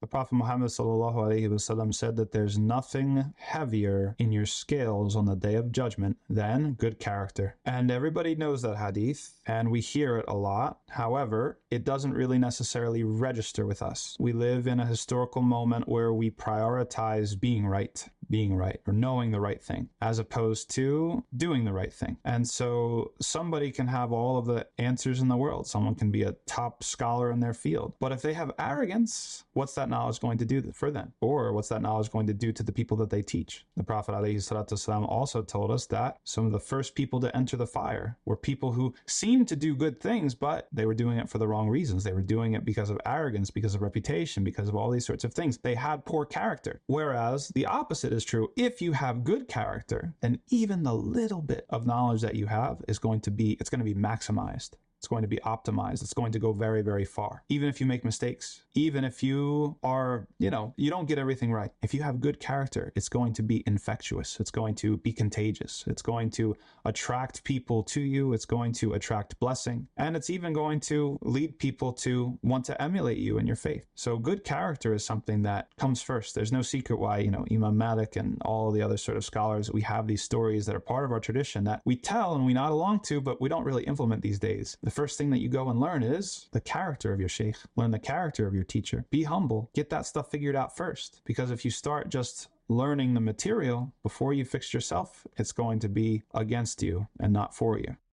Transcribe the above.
Prophet Muhammad ﷺ said that there's nothing heavier in your scales on the day of judgment than good character. And everybody knows that hadith, and we hear it a lot. However, it doesn't really necessarily register with us. We live in a historical moment where we prioritize being right, or knowing the right thing, as opposed to doing the right thing. And so somebody can have all of the answers in the world. Someone can be a top scholar in their field. But if they have arrogance, what's that knowledge going to do for them? Or what's that knowledge going to do to the people that they teach? The Prophet ﷺ also told us that some of the first people to enter the fire were people who seemed to do good things, but they were doing it for the wrong reasons. They were doing it because of arrogance, because of reputation, because of all these sorts of things. They had poor character. Whereas the opposite is true. If you have good character, then even the little bit of knowledge that you have is going to be maximized. It's going to be optimized. It's going to go very, very far. Even if you make mistakes, even if you are, you don't get everything right. If you have good character, it's going to be infectious. It's going to be contagious. It's going to attract people to you. It's going to attract blessing. And it's even going to lead people to want to emulate you in your faith. So good character is something that comes first. There's no secret why, Imam Malik and all the other sort of scholars, we have these stories that are part of our tradition that we tell and we nod along to, but we don't really implement these days. The first thing that you go and learn is the character of your sheikh. Learn the character of your teacher. Be humble. Get that stuff figured out first. Because if you start just learning the material before you fix yourself, it's going to be against you and not for you.